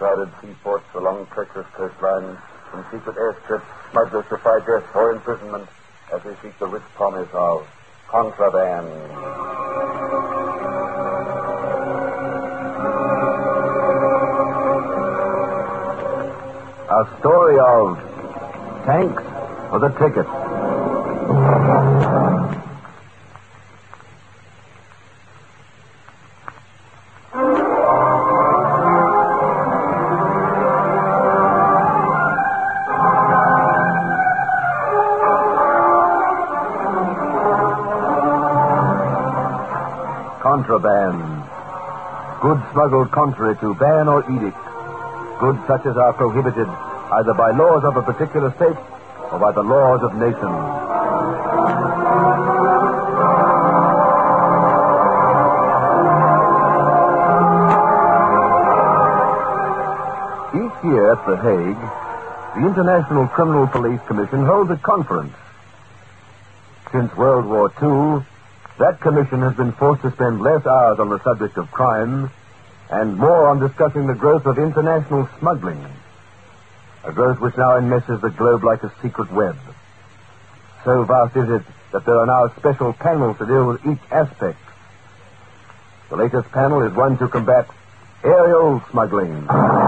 crowded seaports, along treacherous coastlines, from secret airstrips, smugglers defy death or imprisonment as they seek the rich promise of contraband. A story of tanks for the ticket. Contraband. Goods smuggled contrary to ban or edict. Goods such as are prohibited either by laws of a particular state or by the laws of nations. Each year at The Hague, the International Criminal Police Commission holds a conference. Since World War II, that commission has been forced to spend less hours on the subject of crime and more on discussing the growth of international smuggling, a growth which now enmeshes the globe like a secret web. So vast is it that there are now special panels to deal with each aspect. The latest panel is one to combat aerial smuggling.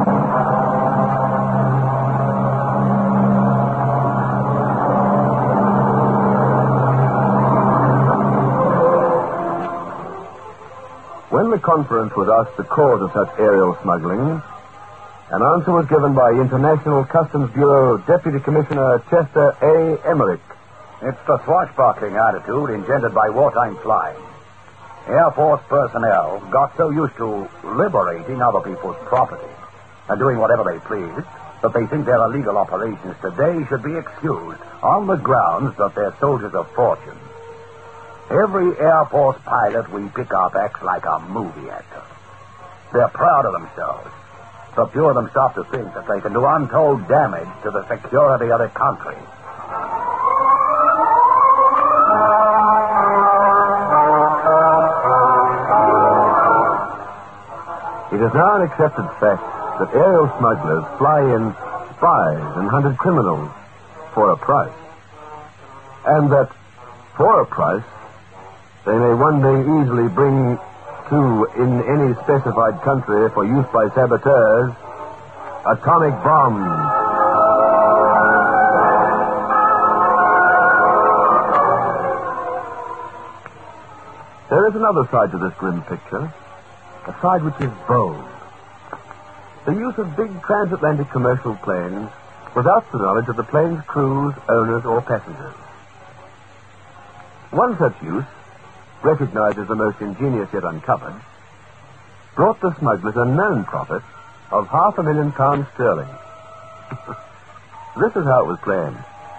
When the conference was asked the cause of such aerial smuggling, an answer was given by International Customs Bureau Deputy Commissioner Chester A. Emmerich. It's the swashbuckling attitude engendered by wartime flying. Air Force personnel got so used to liberating other people's property and doing whatever they please that they think their illegal operations today should be excused on the grounds that they're soldiers of fortune. Every Air Force pilot we pick up acts like a movie actor. They're proud of themselves, secure themselves to think that they can do untold damage to the security of the country. It is now an accepted fact that aerial smugglers fly in spies and hunted criminals for a price. And that for a price, they may one day easily bring to, in any specified country for use by saboteurs, atomic bombs. There is another side to this grim picture, a side which is bold. The use of big transatlantic commercial planes without the knowledge of the plane's crews, owners, or passengers. One such use, recognized as the most ingenious yet uncovered, brought the smugglers a known profit of £500,000 sterling. This is how it was planned.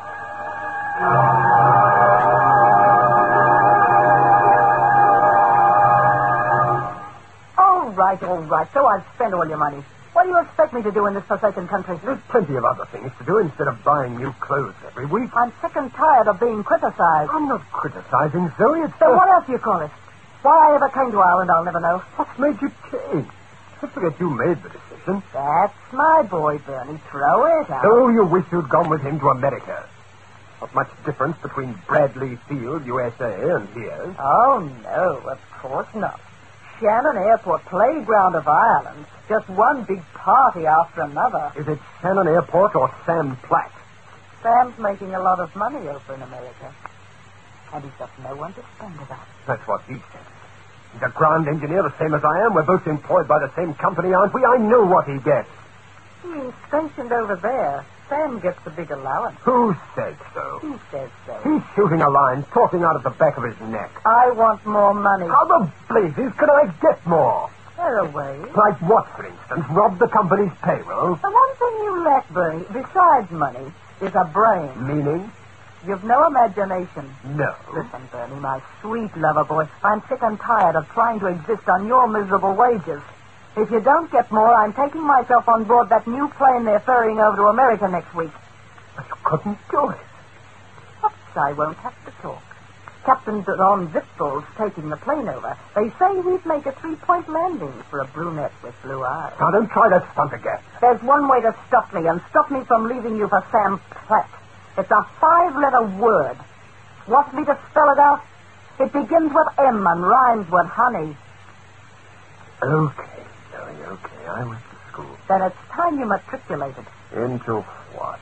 All right. So I've spent all your money. What do you expect me to do in this forsaken country? There's plenty of other things to do instead of buying new clothes every week. I'm sick and tired of being criticized. I'm not criticizing, Zoe. It's So what else do you call it? Why I ever came to Ireland, I'll never know. What's made you change? I forget you made the decision. That's my boy, Bernie. Throw it out. Oh, you wish you'd gone with him to America. Not much difference between Bradley Field, USA, and here. Oh, no, of course not. Shannon Airport, playground of Ireland. Just one big party after another. Is it Shannon Airport or Sam Platt? Sam's making a lot of money over in America. And he's got no one to spend it on. That's what he said. He's a ground engineer the same as I am. We're both employed by the same company, aren't we? I know what he gets. He's stationed over there. Sam gets a big allowance. Who said so? He says so. He's shooting a line, talking out of the back of his neck. I want more money. How the blazes can I get more? There are ways. Like what, for instance? Rob the company's payroll? The one thing you lack, Bernie, besides money, is a brain. Meaning? You've no imagination. No. Listen, Bernie, my sweet lover boy, I'm sick and tired of trying to exist on your miserable wages. If you don't get more, I'm taking myself on board that new plane they're ferrying over to America next week. But you couldn't do it. Oops, I won't have to talk. Captain Don Victor's taking the plane over. They say he'd make a 3-point landing for a brunette with blue eyes. Now, don't try that stunt again. There's one way to stop me, and stop me from leaving you for Sam Platt. It's a 5-letter word. Want me to spell it out? It begins with M and rhymes with honey. Okay, Zoe, okay. I went to school. Then it's time you matriculated. Into what?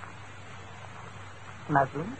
Smuggling?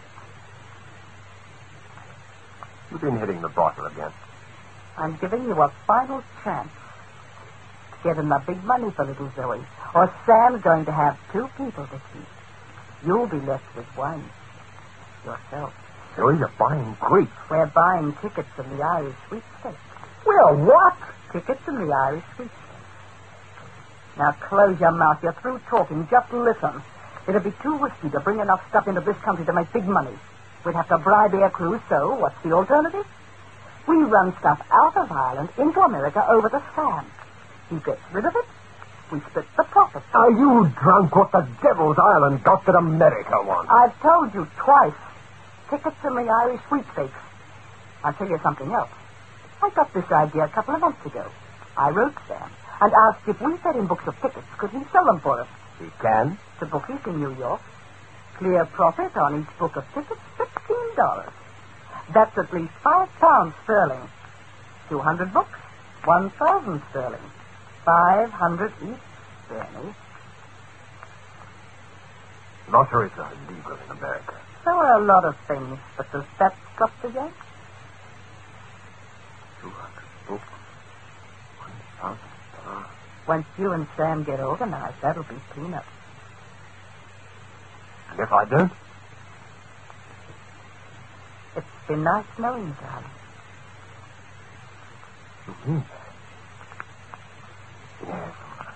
You've been hitting the bottle again. I'm giving you a final chance. Get him the big money for little Zoe, or Sam's going to have 2 people to keep. You'll be left with one. Yourself. Zoe, you're buying grief. We're buying tickets in the Irish sweepstakes. Well, what? Tickets in the Irish sweepstakes. Now close your mouth. You're through talking. Just listen. It'd be too risky to bring enough stuff into this country to make big money. We'd have to bribe air crews, so what's the alternative? We run stuff out of Ireland into America over to Sam. He gets rid of it. We split the profit. Are you drunk? What the devil's Ireland got that America wants? I've told you twice. Tickets in the Irish sweepstakes. I'll tell you something else. I got this idea a couple of months ago. I wrote Sam and asked if we fed him books of tickets, could he sell them for us? He can. To bookies in New York. Clear profit on each book of tickets, $15. That's at least £5 sterling. 200 books, 1,000 sterling. 500 each, Bernie. Lotteries are illegal in America. So are a lot of things, but does that stop the yank? 200 books. 1,000 stars. Once you and Sam get organized, that'll be peanuts. And if I don't? It's been nice knowing you, darling. Mm-hmm. Yes.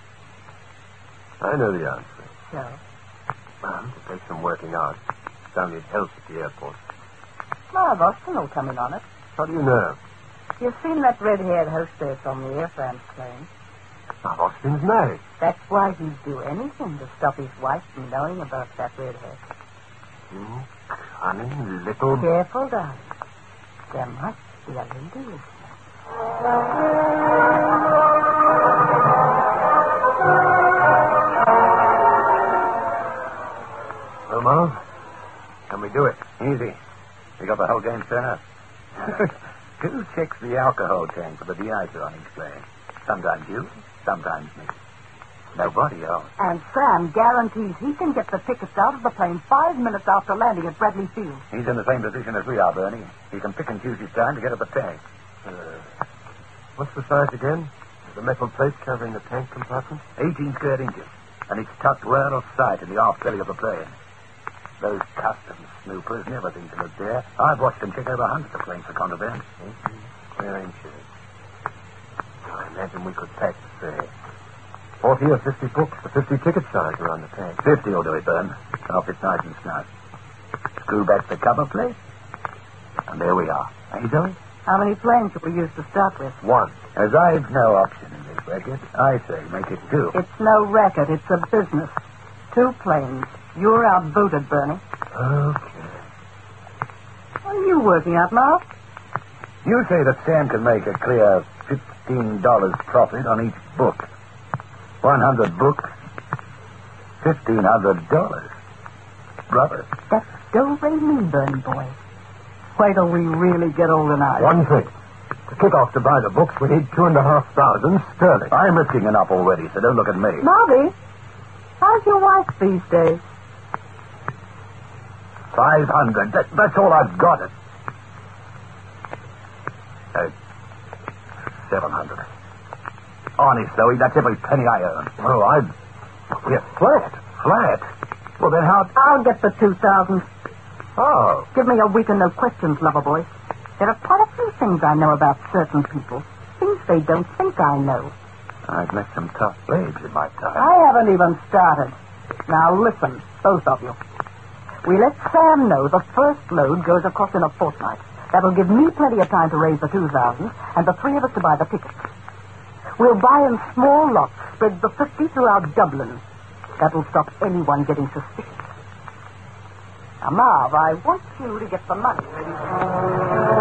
I know the answer. So? To take some working out. Down need help at the airport. My Boston will come in on it. How do you know? You've seen that red-haired hostess on the Air France plane. Now, Austin's married. That's why he'd do anything to stop his wife from knowing about that redhead. You cunning little... Careful, darling. There must be a lady listening. Well, Marv, can we do it? Easy. We got the whole game set up. Who checks the alcohol tank for the de-icer on each plane? Sometimes you, sometimes me. Nobody else. And Sam guarantees he can get the tickets out of the plane 5 minutes after landing at Bradley Field. He's in the same position as we are, Bernie. He can pick and choose his time to get at the tank. What's the size again? The metal plate covering the tank compartment? 18 square inches. And it's tucked well out of sight in the aft belly of the plane. Those customs snoopers never seem to look there. I've watched them check over hundreds of planes for contraband. 18 square inches. I imagine we could pack, say, 40 or 50 books, the 50 ticket size around the tank. 50 will do it, Bern. I'll fit nice and snug. Screw back the cover plate. And there we are. Hey, Zoe? How many planes should we use to start with? 1. As I've no option in this record, I say make it 2. It's no record. It's a business. 2 planes. You're outvoted, Bernie. Okay. What are you working out, Marv? You say that Sam can make a clear $15 profit on each book. 100 books, $1,500. Brother. That's do-re-mi, Bernie boy. Wait till we really get organized. One thing. To kick off to buy the books, we need 2,500 sterling. I'm risking enough already, so don't look at me. Marvy, how's your wife these days? 500. That's all I've got. 700. Honest, Zoe, that's every penny I earn. Oh, Yes, flat. Flat? Well, then how... I'll get the 2,000. Oh. Give me a week and no questions, lover boy. There are quite a few things I know about certain people. Things they don't think I know. I've met some tough babes in my time. I haven't even started. Now listen, both of you. We let Sam know the first load goes across in a fortnight. That'll give me plenty of time to raise the 2,000 and the 3 of us to buy the tickets. We'll buy in small lots, spread the 50 throughout Dublin. That'll stop anyone getting suspicious. Now, Marv, I want you to get the money ready.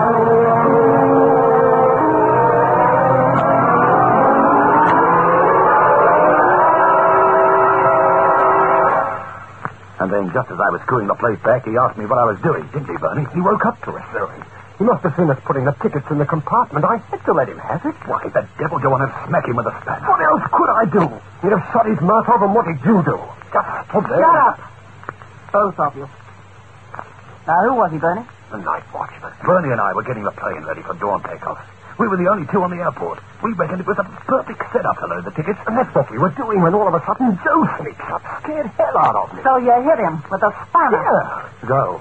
And then, just as I was screwing the place back, he asked me what I was doing, didn't he, Bernie? He woke up to us, though. He must have seen us putting the tickets in the compartment. I had to let him have it. Why the devil do you want to smack him with a spanner? What else could I do? He'd have shut his mouth off, and what did you do? Just stood there. Shut up! Both of you. Now, who was he, Bernie? The night watchman. Bernie and I were getting the plane ready for dawn takeoff. We were the only two on the airport. We reckoned it was a perfect setup to load the tickets. And that's what we were doing when all of a sudden Joe sneaks up, scared hell out of me. So you hit him with a spanner. Yeah. Joe.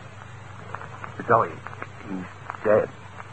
He's dead.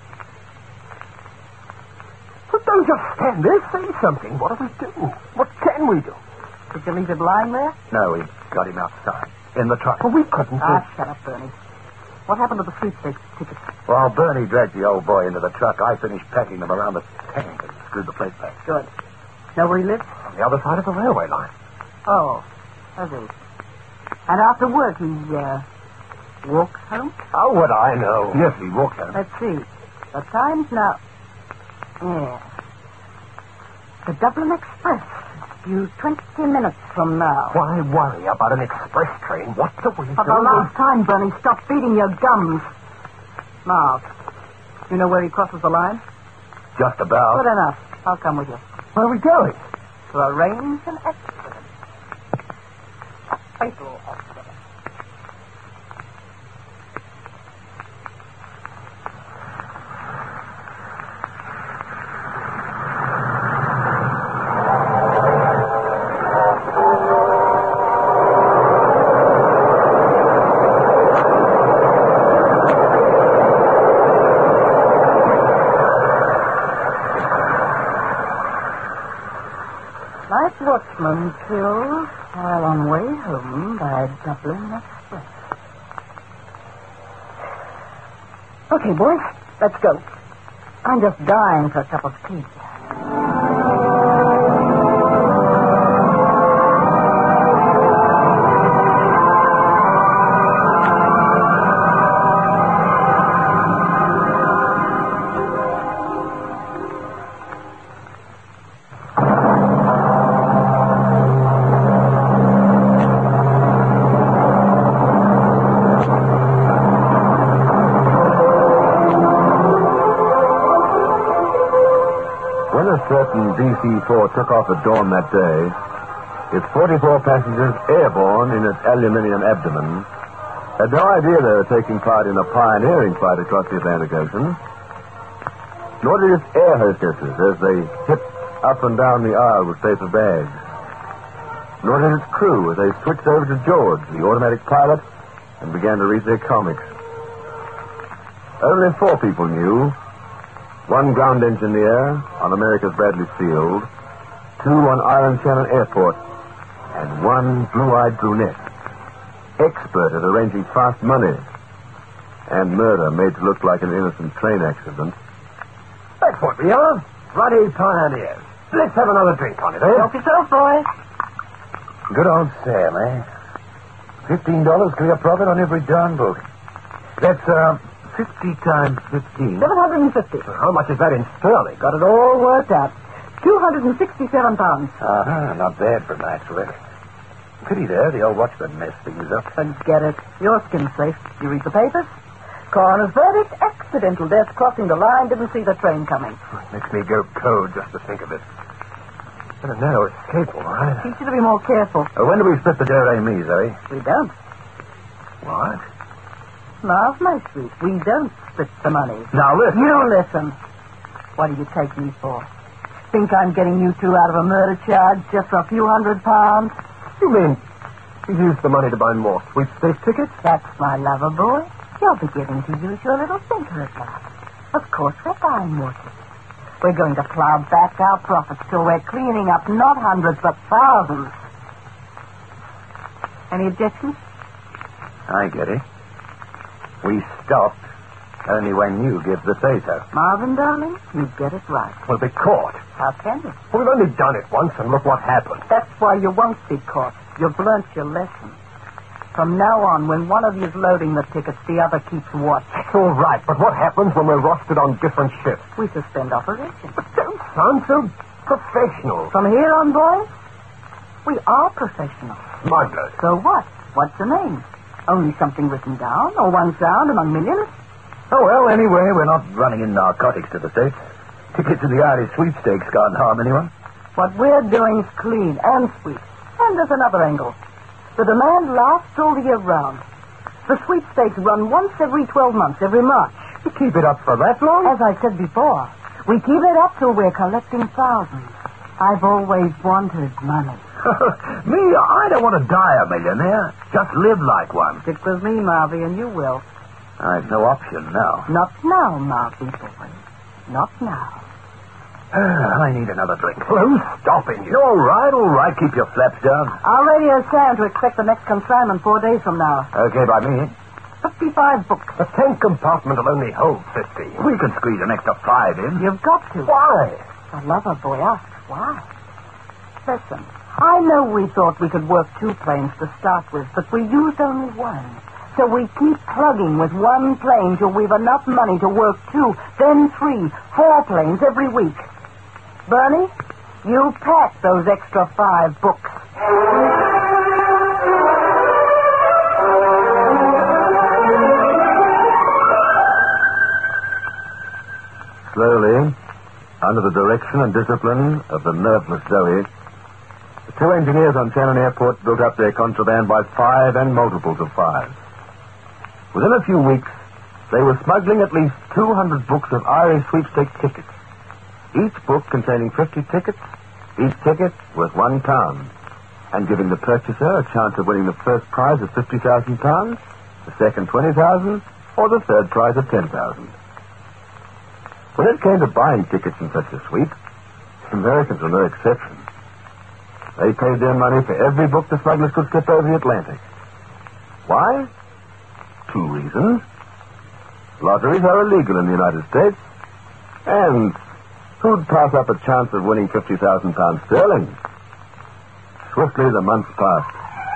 But don't just stand there. Say something. What do we do? What can we do? Did you leave him lying there? No, we got him outside. In the truck. Well, we couldn't. Shut up, Bernie. What happened to the sweepstakes tickets? While Bernie dragged the old boy into the truck, I finished packing them around the tank and screwed the plate back. Good. Know where he lives? On the other side of the railway line. Oh, does he? And after work, he, walks home? How would I know? Yes, he walked home. Let's see. The time's now... Yes. The Dublin Express. Due 20 minutes from now. Why worry about an express train? What do we do? For the last time, Bernie, stop beating your gums. Marv, you know where he crosses the line? Just about. Good enough. I'll come with you. Where are we going? To arrange an accident. A fatal accident. Night watchman killed while on way home by Dublin Express. Okay, boys, let's go. I'm just dying for a cup of tea. Certain DC-4 took off at dawn that day, its 44 passengers airborne in its aluminium abdomen had no idea they were taking part in a pioneering flight across the Atlantic Ocean, nor did its air hostesses as they hipped up and down the aisle with paper bags, nor did its crew as they switched over to George, the automatic pilot, and began to read their comics. Only 4 people knew. 1 ground engineer on America's Bradley Field, 2 on Island Shannon Airport, and 1 blue-eyed brunette, expert at arranging fast money and murder made to look like an innocent train accident. That's what we are. Bloody pioneers. Let's have another drink on it, eh? Help yourself, boys. Good old Sam, eh? $15 clear profit on every darn book. That's, 50 times 15. 750. How much is that in sterling? Got it all worked out. 267 pounds. Not bad for a night's work. Pity there, the old watchman messed things up. Forget it. Your skin's safe. You read the papers? Coroner's verdict, accidental death crossing the line, didn't see the train coming. Makes me go cold just to think of it. What a narrow escape, all right. Teach you to be more careful. When do we split the Dare Mies, eh? We don't. What? Marv, my sweet, we don't split the money. Now, listen. You listen. What do you take me for? Think I'm getting you 2 out of a murder charge just for a few £100? You mean you used the money to buy more sweepstakes tickets? That's my lover, boy. You're beginning to use your little thinker at last. Of course we're buying more tickets. We're going to plow back our profits till we're cleaning up not hundreds but thousands. Any objections? I get it. We stopped only when you give the say-so. Marvin, darling, you get it right. We'll be caught. How can you? Well, we've only done it once, and look what happened. That's why you won't be caught. You've learnt your lesson. From now on, when one of you is loading the tickets, the other keeps watch. It's all right, but what happens when we're rostered on different shifts? We suspend operations. But don't sound so professional. From here on, boys, we are professionals. Smugglers. So what? What's the name? Only something written down, or one sound among millions? Oh, well, anyway, we're not running in narcotics to the States. Tickets to the Irish sweepstakes can't harm anyone. What we're doing is clean and sweet. And there's another angle. The demand lasts all the year round. The sweepstakes run once every 12 months, every March. You keep it up for that long? As I said before, we keep it up till we're collecting thousands. I've always wanted money. Me, I don't want to die a millionaire. Just live like one. Stick with me, Marvy, and you will. I've no option now. Not now, Marvy boy. Not now. I need another drink. Who's stopping you? All right. Keep your flaps down. I'll radio Sam to expect the next consignment 4 days from now. Okay, by me. 55 books. The tank compartment will only hold 50. We can squeeze an extra 5 in. You've got to. Why? The lover boy asks why. Listen, I know we thought we could work 2 planes to start with, but we used only 1. So we keep plugging with 1 plane till we've enough money to work 2, then 3, 4 planes every week. Bernie, you pack those extra 5 books. Slowly, under the direction and discipline of the nerveless Zoe, the 2 engineers on Shannon Airport built up their contraband by 5 and multiples of 5. Within a few weeks, they were smuggling at least 200 books of Irish sweepstakes tickets. Each book containing 50 tickets, each ticket worth £1, and giving the purchaser a chance of winning the first prize of £50,000, the second £20,000, or the third prize of £10,000. When it came to buying tickets in such a sweep, the Americans were no exception. They paid their money for every book the smugglers could skip over the Atlantic. Why? 2 reasons. Lotteries are illegal in the United States, and who'd pass up a chance of winning £50,000 sterling? Swiftly the months passed.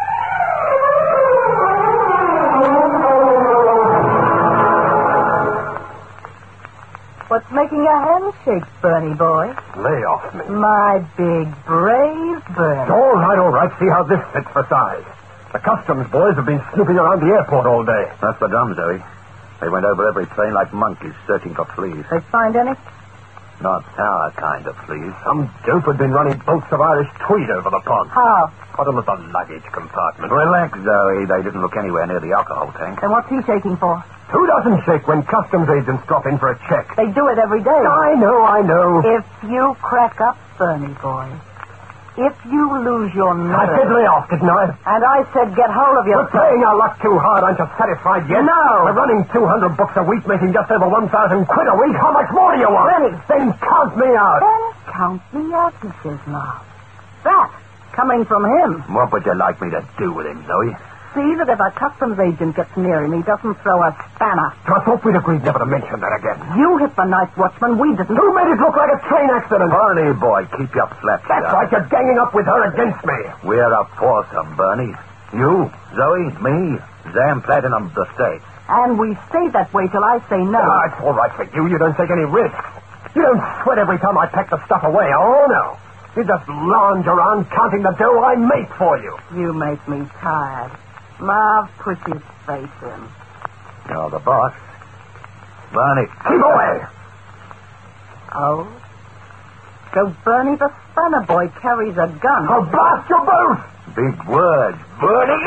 What's making your hands shake, Bernie boy? Lay off me. My big, brave Bernie. All right. See how this fits for size. The customs boys have been snooping around the airport all day. That's the dumb, Zoe. They went over every plane like monkeys searching for fleas. They find any? Not our kind of fleas. Some dope had been running boats of Irish tweed over the pond. How? Put them at the luggage compartment. Relax, Zoe. They didn't look anywhere near the alcohol tank. Then what's he shaking for? Who doesn't shake when customs agents drop in for a check? They do it every day. I know. If you crack up, Bernie boy, if you lose your I nerve... did lay off, didn't I? And I said get hold of We're yourself. playing our luck too hard. Aren't you satisfied yet? No. We're running 200 books a week, making just over 1,000 quid a week. How much more do you want? Benny. Then count me out. Then count me out, he says now. That, coming from him. What would you like me to do with him, Zoe? See that if a customs agent gets near him, he doesn't throw a spanner. I thought we'd agreed never to mention that again. You hit the night watchman, we didn't. Who made it look like a train accident? Bernie, boy, keep your flaps That's down. right, you're ganging up with her against me. We're a foursome, Bernie. You, Zoe, me, Zam Platinum, the States. And we stay that way till I say no. It's all right for you. You don't take any risks. You don't sweat every time I pack the stuff away. Oh, no. You just lounge around counting the dough I make for you. You make me tired. Marv, push his face in. You're the boss. Bernie. Keep away. Oh? So Bernie the spanner boy carries a gun. I'll blast you both. Big words. Bernie,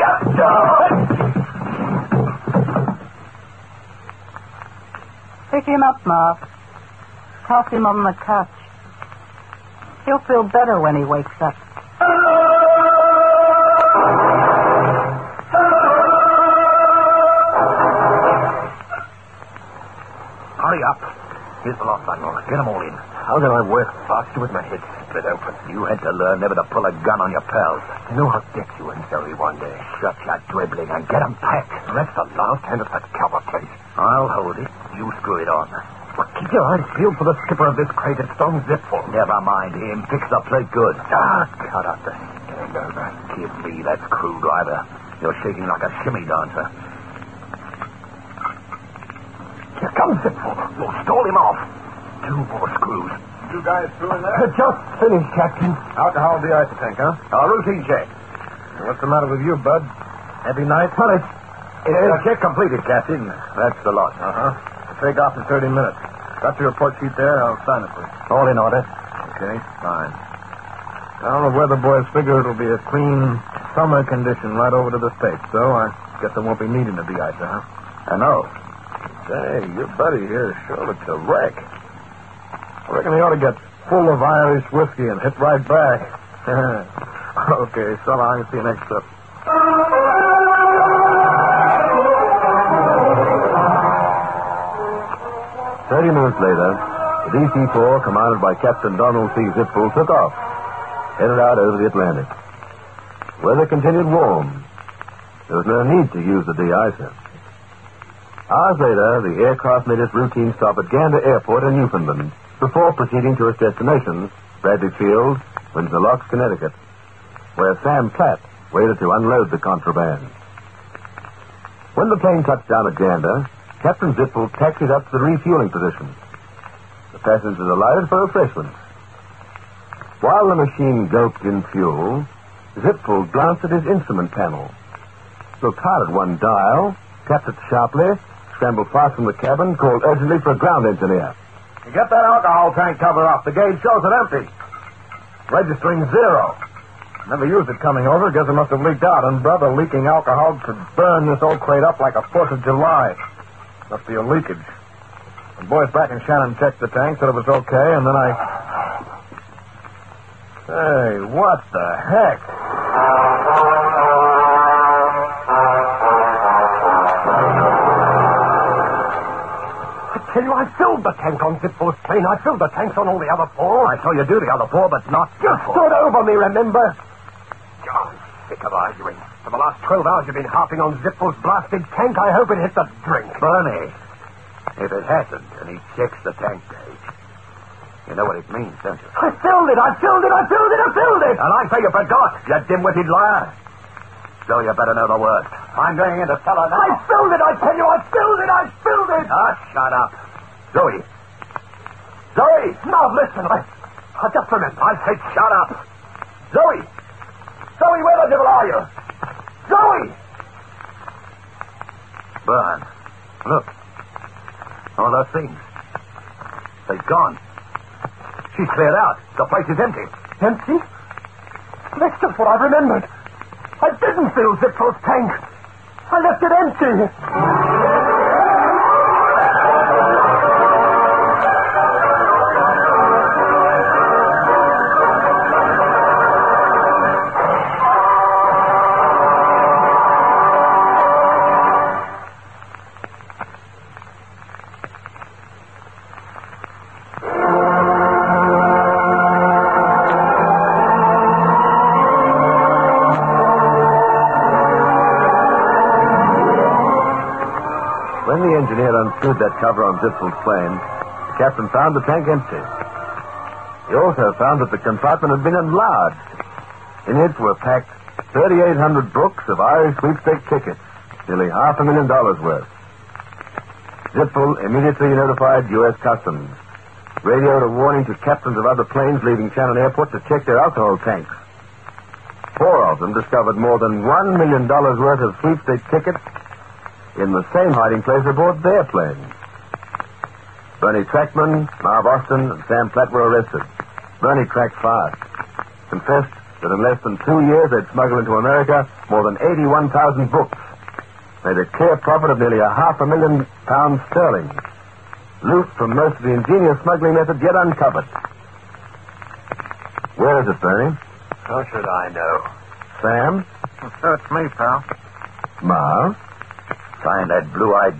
Pick him up, Marv. Toss him on the couch. He'll feel better when he wakes up. Hurry up. Here's the lock button. Get them all in. How can I work faster with my head split open? You had to learn never to pull a gun on your pals. You know I'll get you and Zoe one day. Shut your dribbling and get them packed. That's the last hand of that cover place. I'll hold it. You screw it on. But keep your eyes peeled for the skipper of this crate. It's don't zip full. Never mind him. Fix the plate good. Cut out the hangover. Give me that screwdriver. You're shaking like a shimmy dancer. Here comes Zipful. We'll stall him off. 2 more screws. You guys through in there? Just finished, Captain. Alcohol de-icer tank, huh? A routine check. What's the matter with you, Bud? Heavy night? Well, it's... Check completed, Captain. That's the lot. Uh-huh. Take off in 30 minutes. Got your report sheet there? I'll sign it for you. All in order. Okay, fine. Well, the weather boys figure it'll be a clean summer condition right over to the States, so I guess I won't be needing a de-icer, huh? I know. Say, your buddy here sure looks a wreck. I reckon he ought to get full of Irish whiskey and hit right back. Okay, so long. See you next trip. 30 minutes later, the DC-4, commanded by Captain Donald C. Zipful, took off, headed out over the Atlantic. Weather continued warm. There was no need to use the de-icer. Hours later, the aircraft made its routine stop at Gander Airport in Newfoundland before proceeding to its destination, Bradley Field, Windsor Locks, Connecticut, where Sam Platt waited to unload the contraband. When the plane touched down at Gander, Captain Zipful taxied up to the refueling position. The passengers alighted for refreshments. While the machine gulped in fuel, Zipful glanced at his instrument panel, looked hard at one dial, tapped it sharply, scrambled fast from the cabin, called urgently for a ground engineer. Get that alcohol tank cover off. The gauge shows it empty. Registering 0. Never used it coming over. Guess it must have leaked out. And, brother, leaking alcohol could burn this old crate up like a 4th of July. Must be a leakage. The boys back in Shannon checked the tank, said it was okay, and then I... Hey, what the heck? I tell you, I filled the tank on Zipful's plane. I filled the tanks on all the other 4. I saw you do the other 4, but not You stood over me, remember? I'm sick of arguing. For the last 12 hours, you've been harping on Zipful's blasted tank. I hope it hit the drink. Bernie, if it hasn't and he checks the tank gauge, you know what it means, don't you? I filled it. I filled it. And I say you forgot, you dim-witted liar. So you better know the worst. I'm going in to tell her now. I filled it, I tell you. I filled it. Shut up. Zoe. Zoe! Now, listen, I just remembered. I said shut up. Zoe! Zoe, where the devil are you? Zoe! Bern, look. All those things. They've gone. She's cleared out. The place is empty. Empty? That's just what I remembered. I didn't fill Zipful's tank. I left it empty. When the engineer unscrewed that cover on Zipful's plane, the captain found the tank empty. He also found that the compartment had been enlarged. In it were packed 3,800 books of Irish sweepstake tickets, nearly $500,000 worth. Zipful immediately notified U.S. Customs, radioed a warning to captains of other planes leaving Shannon Airport to check their alcohol tanks. 4 of them discovered more than $1 million worth of sweepstake tickets in the same hiding place aboard their plane. Bernie Trackman, Marv Austin, and Sam Platt were arrested. Bernie tracked fast, confessed that in less than 2 years they'd smuggled into America more than 81,000 books, made a clear profit of nearly £500,000 sterling, loot from most of the ingenious smuggling methods yet uncovered. Where is it, Bernie? How should I know? Sam? So it's me, pal. Marv? Find that blue-eyed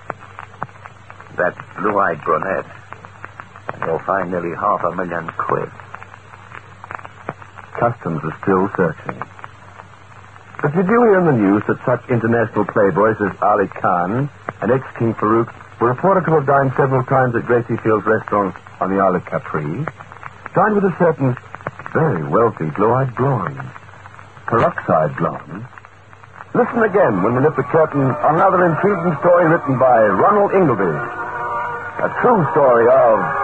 brunette, and you'll find nearly £500,000. Customs are still searching. But did you hear in the news that such international playboys as Ali Khan and ex-King Farouk were reported to have dined several times at Gracie Field's restaurant on the Isle of Capri? Dined with a certain very wealthy blue-eyed blonde. Peroxide blonde. Listen again when we lift the curtain on another intriguing story written by Ronald Ingleby. A true story of